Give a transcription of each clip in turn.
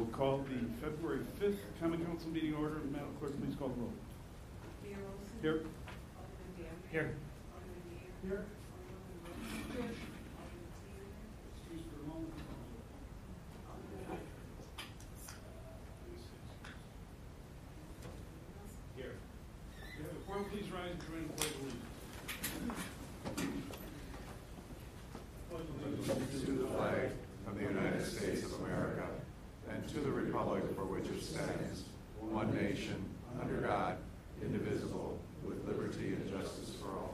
will call the February 5th Common Council meeting order. Madam Clerk, please call the roll. Mayor Olson? Here. Alderman Damon? Here. Alderman Dean? Here. Alderman Wilson? Here. Alderman Taylor? Excuse for a moment. Alderman Here. We have a quorum. Please rise and join in the pledge of allegiance. To the flag of the United States of America and to the republic for which it stands, one nation, under God, indivisible, with liberty and justice for all.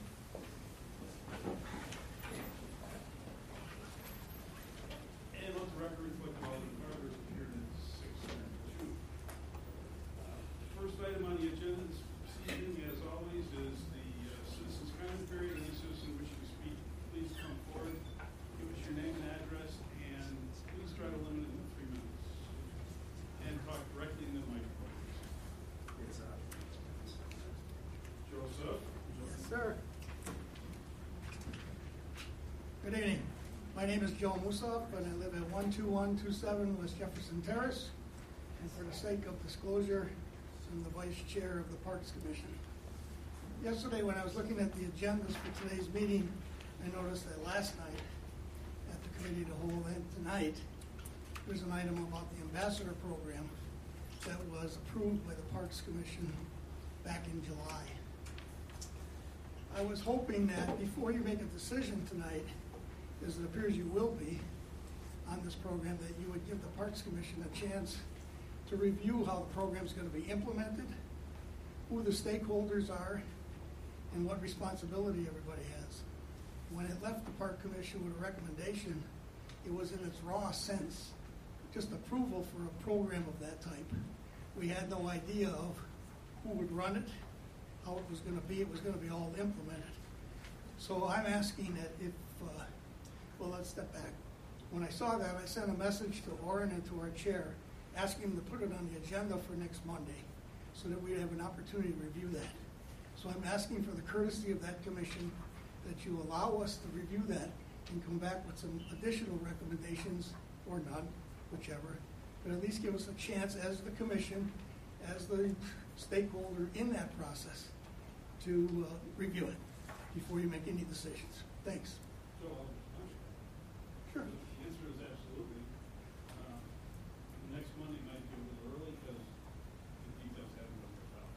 And let the record reflect all the members appeared at 602. The first item on the agenda this evening, as always, is the citizens' comment period. Any citizen wishing to speak, please come forward. Give us your name and address, and please try to limit it to 3 minutes. And talk directly into the microphone. Joseph? Yes, sir. Good evening. My name is Joe Musoff, and I live at 12127 West Jefferson Terrace. And for the sake of disclosure, I'm the vice chair of the Parks Commission. Yesterday, when I was looking at the agendas for today's meeting, I noticed that last night at the committee of the whole and tonight, there's an item about the ambassador program that was approved by the Parks Commission back in July. I was hoping that before you make a decision tonight, as it appears you will be on this program, that you would give the Parks Commission a chance to review how the program is going to be implemented, who the stakeholders are, and what responsibility everybody has. When it left the Park Commission with a recommendation, it was in its raw sense, just approval for a program of that type. We had no idea of who would run it, how it was going to be. It was going to be all implemented. So I'm asking that if, well, let's step back. When I saw that, I sent a message to Orrin and to our chair, asking him to put it on the agenda for next Monday so that we'd have an opportunity to review that. So I'm asking for the courtesy of that commission that you allow us to review that and come back with some additional recommendations, or none, whichever, but at least give us a chance as the commission, as the stakeholder in that process, to review it before you make any decisions. Thanks. So, Sure. the answer is absolutely. Next Monday might be a little early because the details haven't been worked out.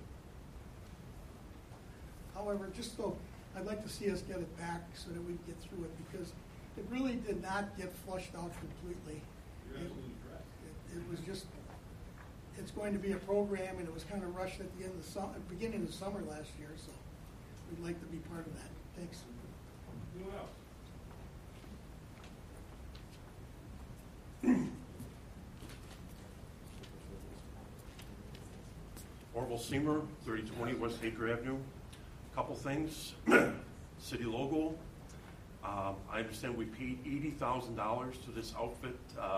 So, However, just so I'd like to see us get it back so that we can get through it, because it really did not get flushed out completely. you're absolutely correct. It was just, it's going to be a program, and it was kind of rushed at the end of the beginning of the summer last year, so we'd like to be part of that. Thanks. Who else? Orville Seymour, 3020 West Acre Avenue. Couple things. City logo. I understand we paid $80,000 to this outfit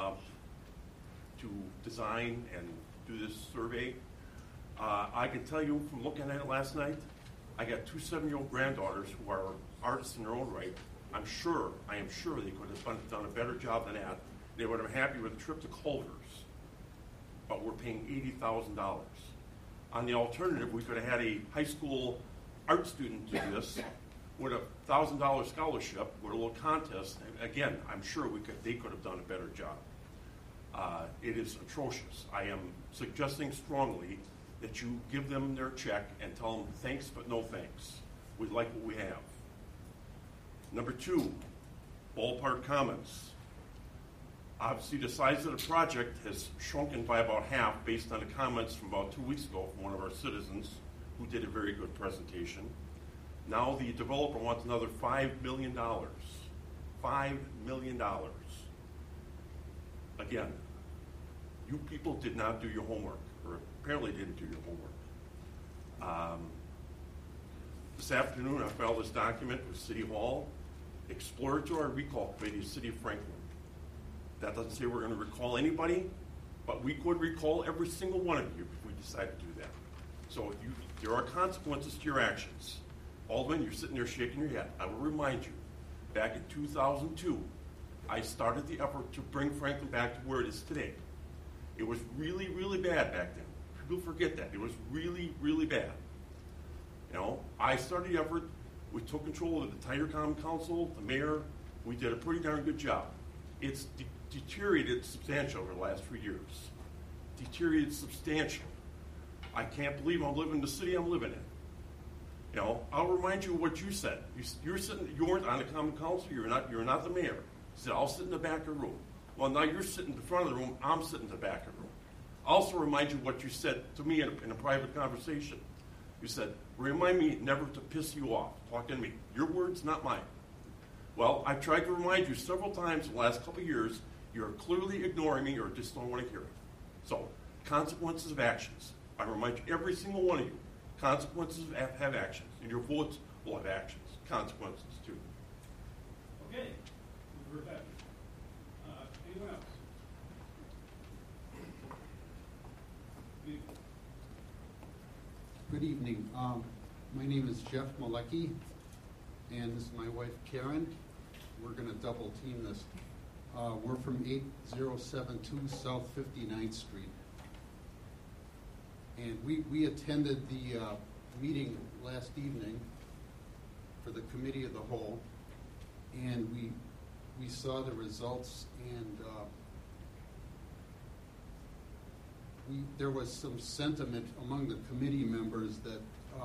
to design and do this survey. I can tell you from looking at it last night, I got 2 7-year-old granddaughters who are artists in their own right. I am sure they could have done a better job than that. They would have been happy with a trip to Culver's. But we're paying $80,000. On the alternative, we could have had a high school art student do this with a $1,000 scholarship with a little contest. And again, I'm sure they could have done a better job. It is atrocious. I am suggesting strongly that you give them their check and tell them thanks, but no thanks. We like what we have. Number 2, ballpark comments. Obviously, the size of the project has shrunken by about half based on the comments from about 2 weeks ago from one of our citizens who did a very good presentation. Now the developer wants another $5 million. $5 million. Again, you people did not do your homework, or apparently didn't do your homework. This afternoon, I filed this document with City Hall, exploratory recall committee of City of Franklin. That doesn't say we're going to recall anybody, but we could recall every single one of you if we decide to do that. So there are consequences to your actions. Alderman, you're sitting there shaking your head. I will remind you, back in 2002, I started the effort to bring Franklin back to where it is today. It was really, really bad back then. People forget that. It was really, really bad. You know, I started the effort. We took control of the entire Common Council, the mayor. We did a pretty darn good job. It's deteriorated substantially over the last 3 years. Deteriorated substantially. I can't believe I'm living in the city I'm living in. You know, I'll remind you of what you said. You weren't on the Common Council. You're not the mayor. You said, I'll sit in the back of the room. Well, now you're sitting in the front of the room. I'm sitting in the back of the room. I'll also remind you what you said to me in a private conversation. You said, remind me never to piss you off, talking to me. Your words, not mine. Well, I've tried to remind you several times in the last couple of years. You're clearly ignoring me or just don't want to hear it. So, consequences of actions. I remind you, every single one of you, consequences have actions, and your votes will have actions, consequences too. Okay, we've heard that. Anyone else? Good evening. My name is Jeff Malecki, and this is my wife Karen. We're going to double team this. We're from 8072 South 59th Street. And we attended the meeting last evening for the Committee of the Whole, and we saw the results, and there was some sentiment among the committee members that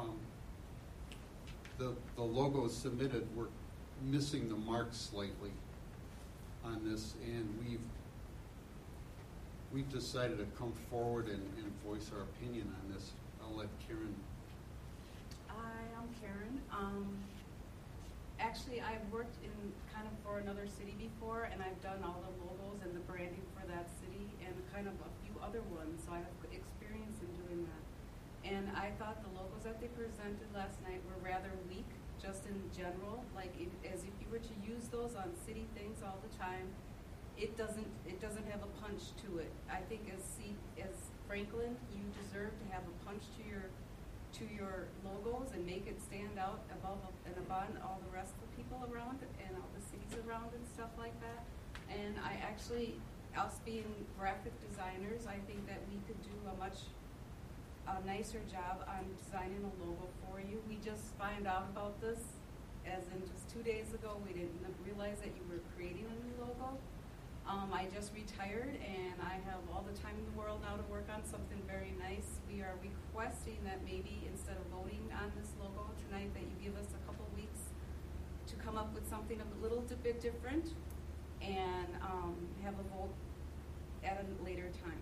the logos submitted were missing the mark slightly on this, and we've decided to come forward and voice our opinion on this. I'll let Karen. Hi, I'm Karen. Actually, I've worked in kind of for another city before, and I've done all the logos and the branding for that city and kind of a few other ones, so I have experience in doing that. And I thought the logos that they presented last night were rather weak, just in general, like as if you were to use those on city things all the time. It doesn't have a punch to it. I think as Franklin, you deserve to have a punch to your logos and make it stand out above and above all the rest of the people around and all the cities around and stuff like that. And us being graphic designers, I think that we could do a much nicer job on designing a logo for you. We just found out about this as in just 2 days ago. We didn't realize that you were creating a new logo. I just retired, and I have all the time in the world now to work on something very nice. We are requesting that maybe instead of voting on this logo tonight, that you give us a couple weeks to come up with something a little bit different and have a vote at a later time.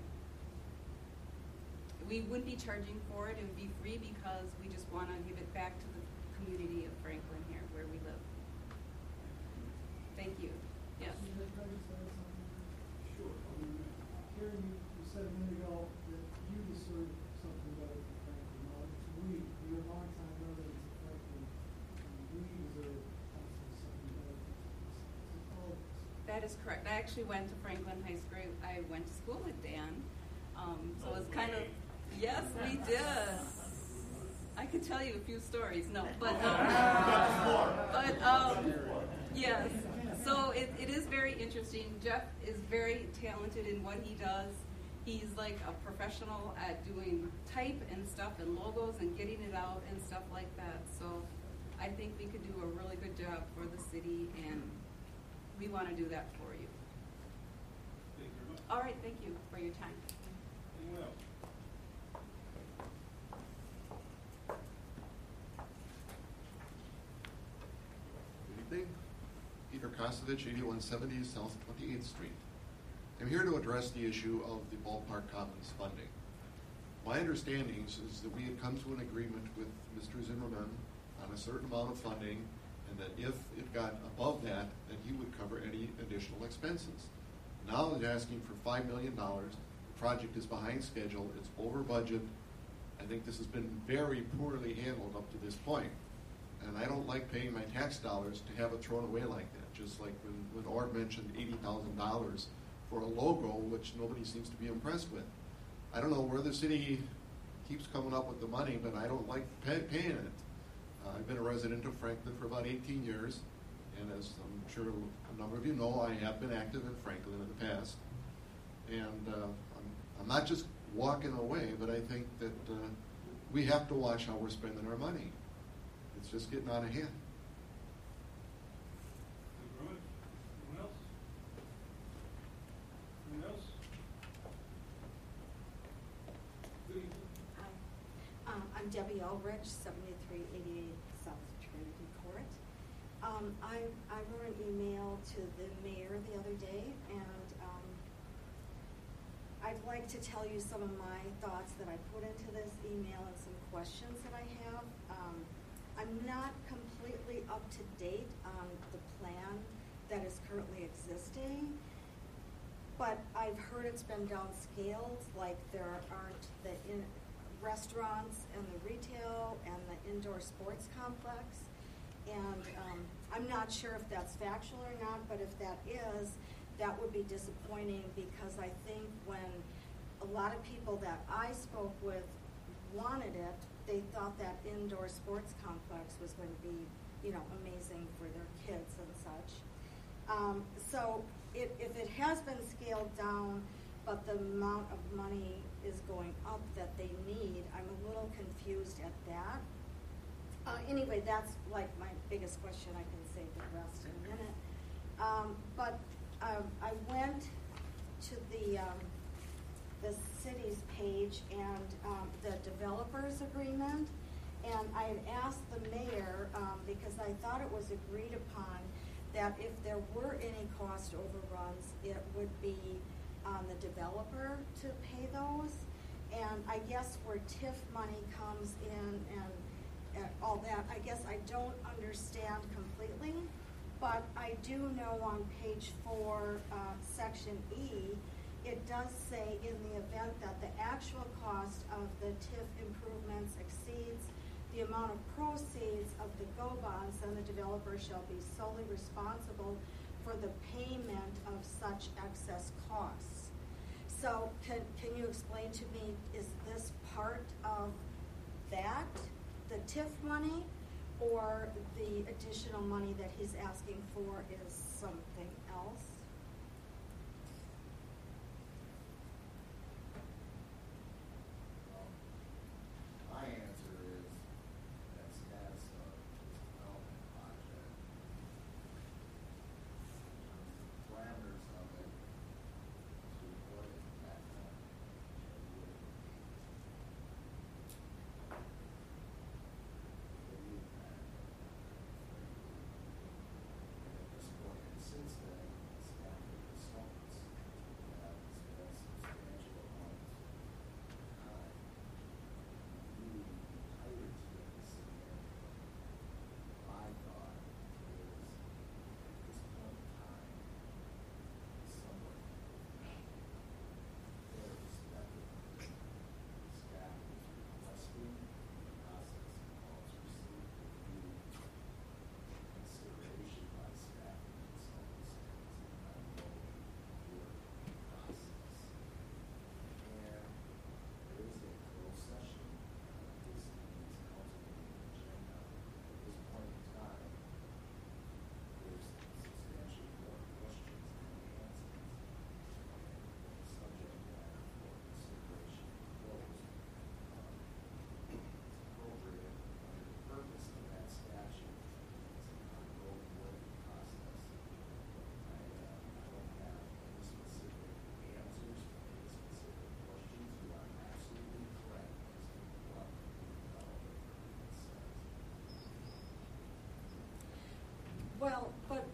We wouldn't be charging for it. It would be free because we just want to give it back to the community of Franklin here where we live. Thank you. Yes. Sure. Karen, you said a minute ago that you deserve something better than Franklin. No, it's we. You're a long-time resident of Franklin, and we deserve something better than all of us. That is correct. I actually went to Franklin High School. I went to school with Dan. So it's kind of, yes, we did. I could tell you a few stories. No, but yes. So it is very interesting. Jeff is very talented in what he does. He's like a professional at doing type and stuff and logos and getting it out and stuff like that. So I think we could do a really good job for the city, and we want to do that for you. Thank you very much. All right, thank you for your time. Anyone else? Good evening. Peter Kosovich, 8170 South 28th Street. I'm here to address the issue of the ballpark commons funding. My understanding is that we had come to an agreement with Mr. Zimmerman on a certain amount of funding, and that if it got above that, then he would cover any additional expenses. Now he's asking for $5 million. The project is behind schedule. It's over budget. I think this has been very poorly handled up to this point. And I don't like paying my tax dollars to have it thrown away like that. Just like when Orb mentioned $80,000 for a logo, which nobody seems to be impressed with. I don't know where the city keeps coming up with the money, but I don't like paying it. I've been a resident of Franklin for about 18 years, and as I'm sure a number of you know, I have been active in Franklin in the past. And I'm not just walking away, but I think that we have to watch how we're spending our money. It's just getting out of hand. Thank you very much. Anyone else? Anyone else? Good evening. Hi. I'm Debbie Ulrich, 7388 South Trinity Court. I wrote an email to the mayor the other day, and I'd like to tell you some of my thoughts that I put into this email and some questions that I have. I'm not completely up to date on the plan that is currently existing, but I've heard it's been downscaled, like there aren't the restaurants and the retail and the indoor sports complex. And I'm not sure if that's factual or not, but if that is, that would be disappointing, because I think when a lot of people that I spoke with wanted it, they thought that indoor sports complex was going to be, amazing for their kids and such. So if it has been scaled down, but the amount of money is going up that they need, I'm a little confused at that. Anyway, that's like my biggest question. I can save the rest in a minute. But I went to the city's page and the developers agreement, and I had asked the mayor, because I thought it was agreed upon that if there were any cost overruns, it would be on the developer to pay those. And I guess where TIF money comes in and all that, I guess I don't understand completely, but I do know on page 4, section E, it does say in the event that the actual cost of the TIF improvements exceeds the amount of proceeds of the GO bonds, then the developer shall be solely responsible for the payment of such excess costs. So can you explain to me, is this part of that, the TIF money, or the additional money that he's asking for is something else? My answer is that status of this development project, the parameters of it, to what it that at this point, and since then, staff and consultants have spent substantial amounts of time the entirety of the scenario. My thought is, at this point in time, somewhat irrespective of staff is requesting the process involves receipt, review, consideration by staff and consultants as an ongoing work process. And there is a closed session, this means council meeting agenda. At this point in time, there's substantially more questions than answers. And the subject matter for consideration closed. It's appropriate under the purpose of that statute. It's an ongoing working process. I don't have any specific answers for any specific questions. You are absolutely correct as to what the development agreement says. Well, but,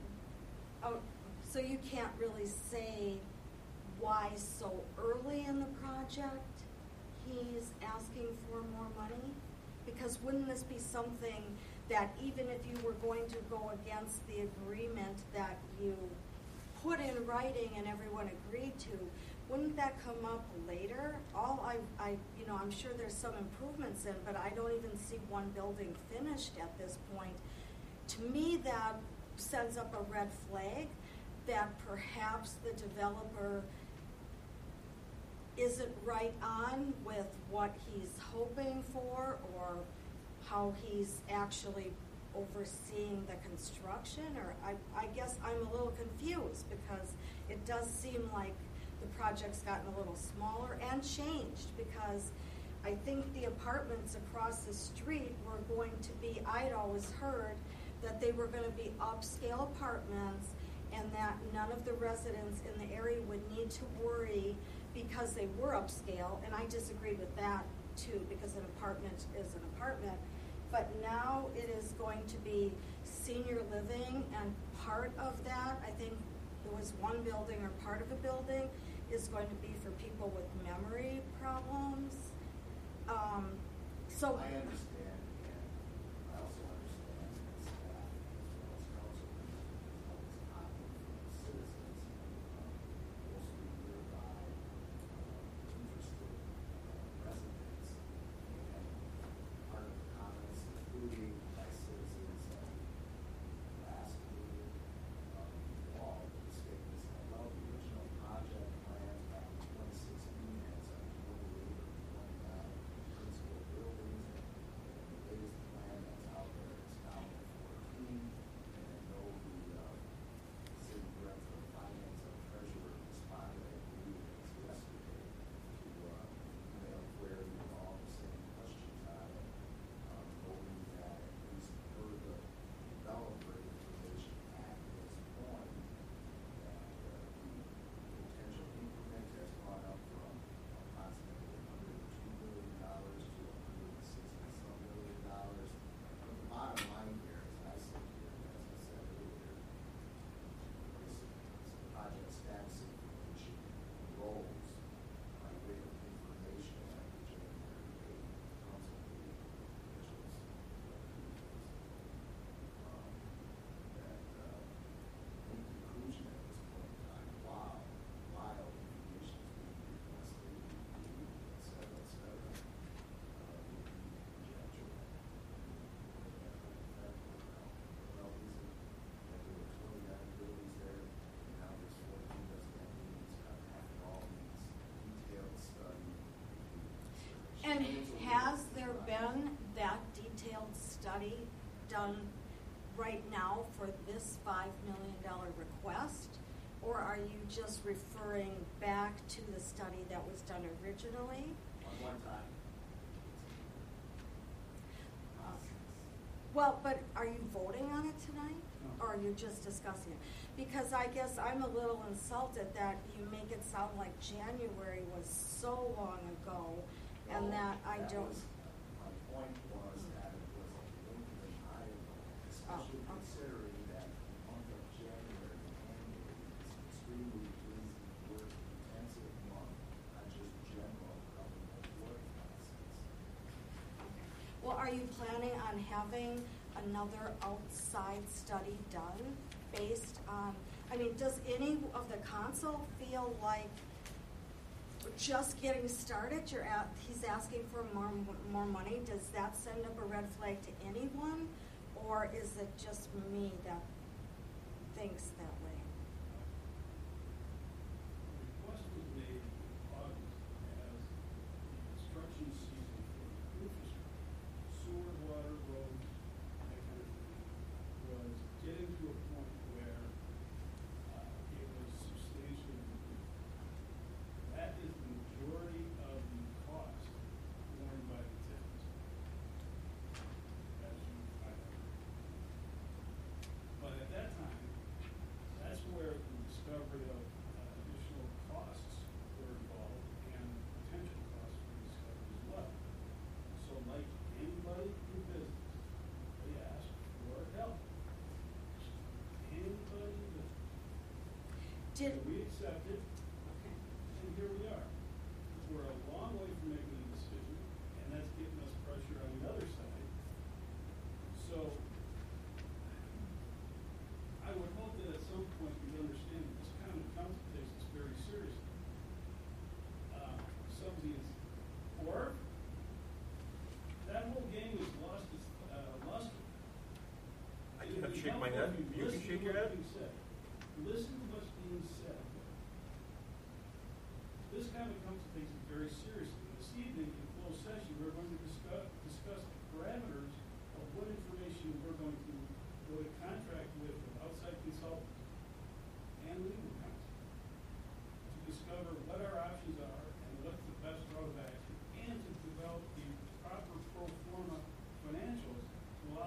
so you can't really say why so early in the project he's asking for more money? Because wouldn't this be something that even if you were going to go against the agreement that you put in writing and everyone agreed to, wouldn't that come up later? I'm sure there's some improvements in, but I don't even see one building finished at this point. To me, that sends up a red flag that perhaps the developer isn't right on with what he's hoping for or how he's actually overseeing the construction, or I guess I'm a little confused because it does seem like the project's gotten a little smaller and changed, because I think the apartments across the street were going to be, I'd always heard that they were gonna be upscale apartments, and that none of the residents in the area would need to worry because they were upscale, and I disagree with that too, because an apartment is an apartment. But now it is going to be senior living, and part of that, I think it was one building or part of a building, is going to be for people with memory problems. So I understand, and I also understand that staff, as well as council members, always opt for citizens, mostly nearby, interested residents. And part of the comments, including by citizens last meeting, all the statements that, well, the original project plan back in 2016 had some 28 or 29 principal buildings, and the latest plan that's out there is now 14. And I know the city director of finance and treasurer responded, I believe it was yesterday, to email where we were all the same questions on it, noting that at least per the developer information at this point, that the potential increment has gone up from approximately $102 million to $160-some million. But the bottom line here, as I sit here, as I said earlier, is the project status information rolls by way of information at the January 8th council meeting, which was that in conclusion at this point in time, while information is being requested, et cetera, would be conjecture. Well, these are, there were 29 buildings there, and now there's 14, does that mean it's got after all these detailed study? And has there been that detailed study done right now for this $5 million request? Or are you just referring back to the study that was done originally? One time. Well, but are you voting on it tonight? Or are you just discussing it? Because I guess I'm a little insulted that you make it sound like January was so long ago, and that I don't. My point was that it was a lengthy item, especially okay. considering that the month of January annually is extremely busy, work intensive month, not just general government work process. Well, are you planning on having another outside study done based on, I mean, does any of the council feel like just getting started, he's asking for more money, does that send up a red flag to anyone? Or is it just me that thinks that way? The request was made in August as the construction season for infrastructure, sewer, water, roads, that kind of thing, was getting to a point where it was substantially complete. That is the majority of the cost borne by the tenants, as you highlighted. But at that time, that's where the discovery of additional costs were involved, and potential costs were discovered as well. So like anybody in business, they ask for help. Anybody in business. Did, And we accepted, and here we are. We're a long way from making a decision, and that's giving us pressure on the other side. So I would hope that at some point you understand that this kind of council takes this very seriously. Somebody is, or that whole game has lost its luster. I can't shake my head. You can shake your head. Listen to what's being said. This kind of council takes it very seriously. This evening, in closed session, we're going to discuss the parameters of what information we're going to go to contract with outside consultants and legal counsel to discover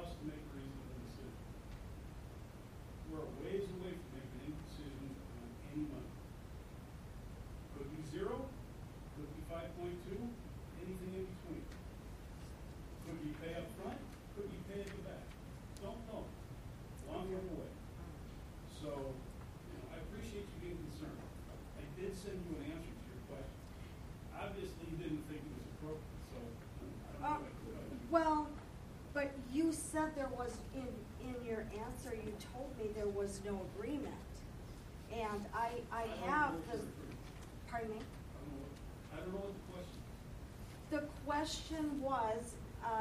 us to make a reasonable decision. We're a ways away from making any decision on any money. Could be 0, could be 5.2, anything in between. Could be pay up front, could be pay at the back. Don't know. Long way away. So, I appreciate you being concerned. I did send you an answer to your question. Obviously, you didn't think it was appropriate, so I don't know what I could tell you. Well, but you said there was, in your answer, you told me there was no agreement. And I have the, pardon me? I don't know what the question is. The question was,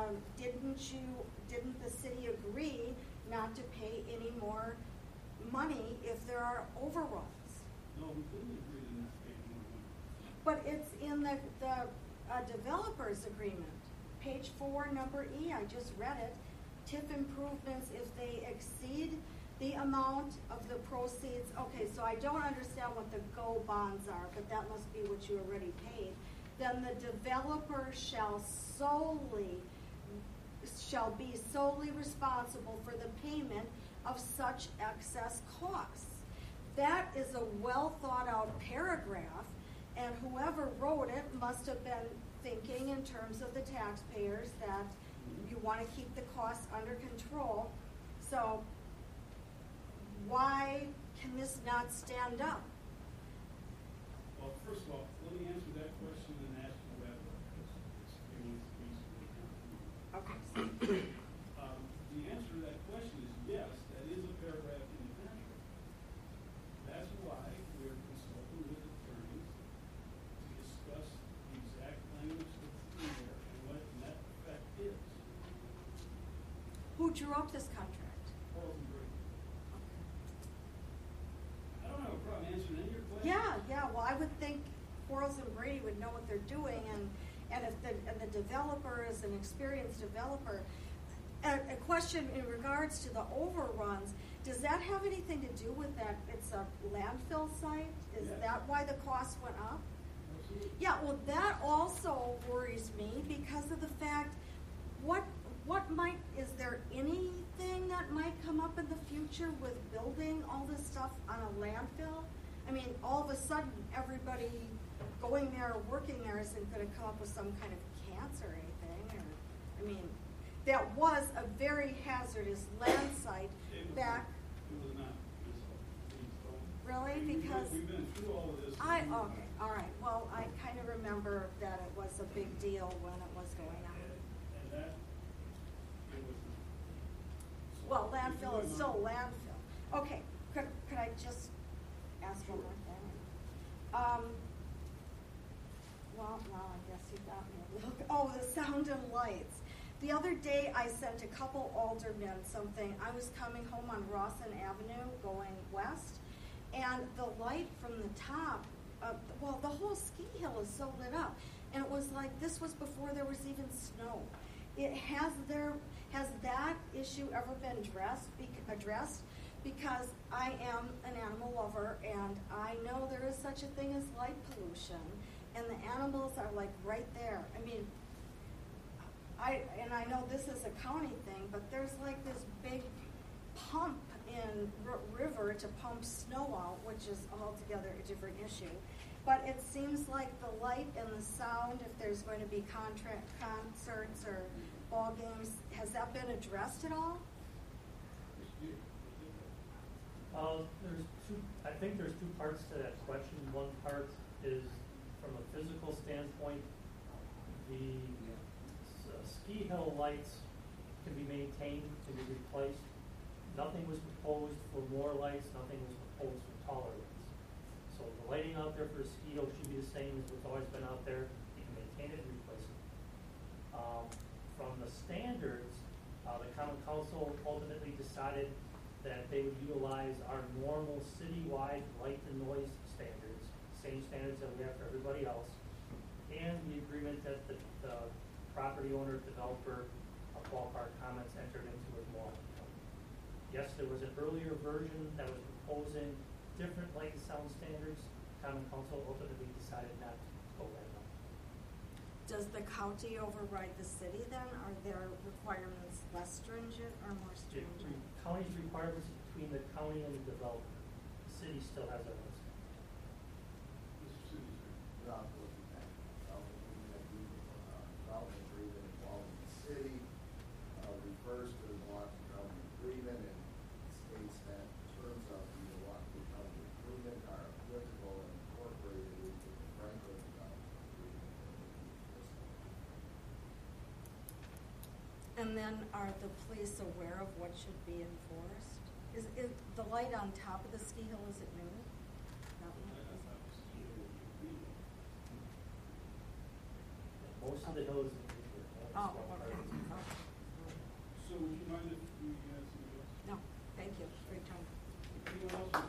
didn't the city agree not to pay any more money if there are overruns? No, we didn't agree to not pay more money. But it's in the developer's agreement. Page 4, number E, I just read it. TIF improvements, if they exceed the amount of the proceeds. Okay, so I don't understand what the GO bonds are, but that must be what you already paid. Then the developer shall be solely responsible for the payment of such excess costs. That is a well thought out paragraph, and whoever wrote it must have been thinking in terms of the taxpayers that you want to keep the costs under control. So why can this not stand up? Well, first of all, let me answer that question and ask you that one, because it was Okay. the answer to that question is yes, that is a paragraph in the contract. That's why we're consulting with attorneys to discuss the exact language that's in there and what net effect is. Who drew up this contract? Quarles and Brady. I don't have a problem answering any of your questions. Yeah. Well, I would think Quarles and Brady would know what they're doing, and if the developer is an experienced developer. A question in regards to the overruns, does that have anything to do with that? It's a landfill site? Is Yes. that why the cost went up? Absolutely. Yeah, well, that also worries me because of the fact, is there anything that might come up in the future with building all this stuff on a landfill? I mean, all of a sudden, everybody going there or working there isn't going to come up with some kind of cancer or anything. That was a very hazardous land site back. It was not. Please don't. Really? We've Because been through all of this. okay, all right. Well, I kind of remember that it was a big deal when it was going on. And that, it was not. Well, landfill is still landfill. Okay, could I just ask one more thing? Well, I guess you got me. Look, the sound and lights. The other day, I sent a couple aldermen something. I was coming home on Rawson Avenue going west, and the light from the top, the whole ski hill is so lit up. And it was like, this was before there was even snow. Has that issue ever been addressed? Because I am an animal lover, and I know there is such a thing as light pollution, and the animals are like right there. I know this is a county thing, but there's like this big pump in river to pump snow out, which is altogether a different issue. But it seems like the light and the sound, if there's going to be concerts or ball games, has that been addressed at all? I think there's two parts to that question. One part is from a physical standpoint, the ski hill lights can be maintained, can be replaced. Nothing was proposed for more lights, nothing was proposed for taller lights. So the lighting out there for the ski hill should be the same as what's always been out there. You can maintain it and replace it. From the standards, the Common Council ultimately decided that they would utilize our normal citywide light and noise standards, same standards that we have for everybody else, and the agreement that the property owner, developer of Ballpark Commons entered into with Moreland County. Yes, there was an earlier version that was proposing different light and sound standards. Common Council ultimately decided not to go that route. Does the county override the city then? Are their requirements less stringent or more stringent? County's requirements between the county and the developer. The city still has their own. Mr. City Attorney. Not looking at, development agreement involving the city, refers to the Milwaukee County Agreement and states that terms of the Milwaukee County Agreement are applicable and incorporated into the Franklin Development Agreement. And then are the police aware of what should be enforced? Is the light on top of the ski hill, is it new? That one? Most of the hills in New York. Oh, okay. So would you mind if we had somebody else? No, thank you for your time. Anyone else?